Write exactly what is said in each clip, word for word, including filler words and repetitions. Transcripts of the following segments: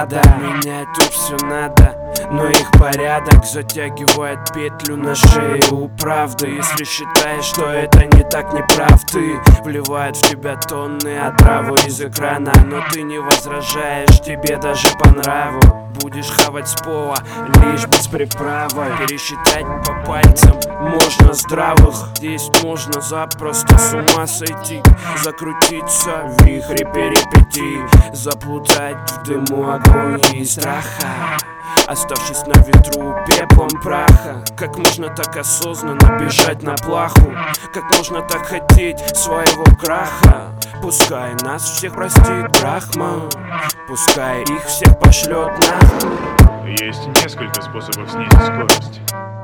рада. Менять тут все надо, но их порядок затягивает петлю на шее у правды. Если считаешь, что это не так, не прав ты. Вливает в тебя тонны отравы из экрана, но ты не возражаешь, тебе даже по нраву. Будешь хавать с пола, лишь бы с приправой. Пересчитать по пальцам можно здравых. Здесь можно запросто с ума сойти, закрутиться в вихре перипетий, заплутать в дыму агонии и страха, оставшись на ветру пеплом праха. Как можно так осознанно бежать на плаху? Как можно так хотеть своего краха? Пускай нас всех простит Брахма, пускай их всех пошлет нахуй. Есть несколько способов снизить скорость.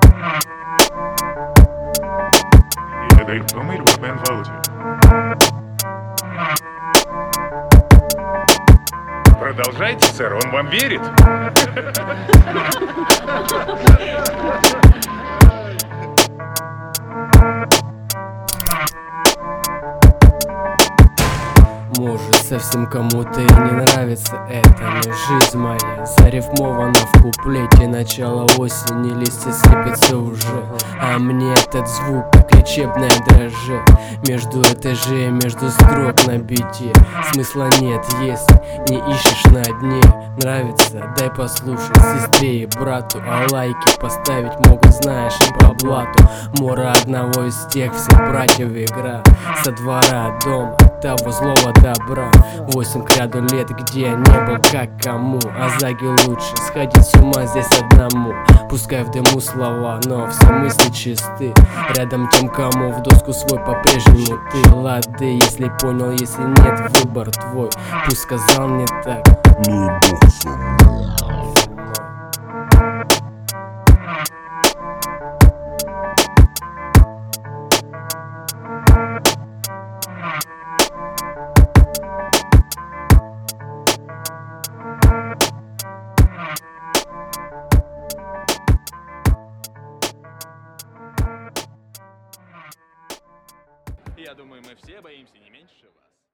И это их думает Бэтмен Валути. Продолжайте, сэр, он вам верит. Может, совсем кому-то и не нравится это, но жизнь моя зарифмована в куплете. Начало осени, листья сыпятся уже, а мне этот звук, как лечебная дрожжи. Между этажей, между строк на бите смысла нет, если не ищешь на дне. Нравится? Дай послушать сестре и брату, а лайки поставить могут, знаешь, и по блату. Мора одного из тех всех братьев игра, со двора дома того злого добра. Восемь к ряду лет, где я не был как кому, а заги лучше сходить с ума здесь одному. Пускай в дыму слова, но все мысли чисты. Рядом тем, кому в доску свой по-прежнему ты. Лады, если понял, если нет, выбор твой. Пусть сказал не так, ну и бог со мной.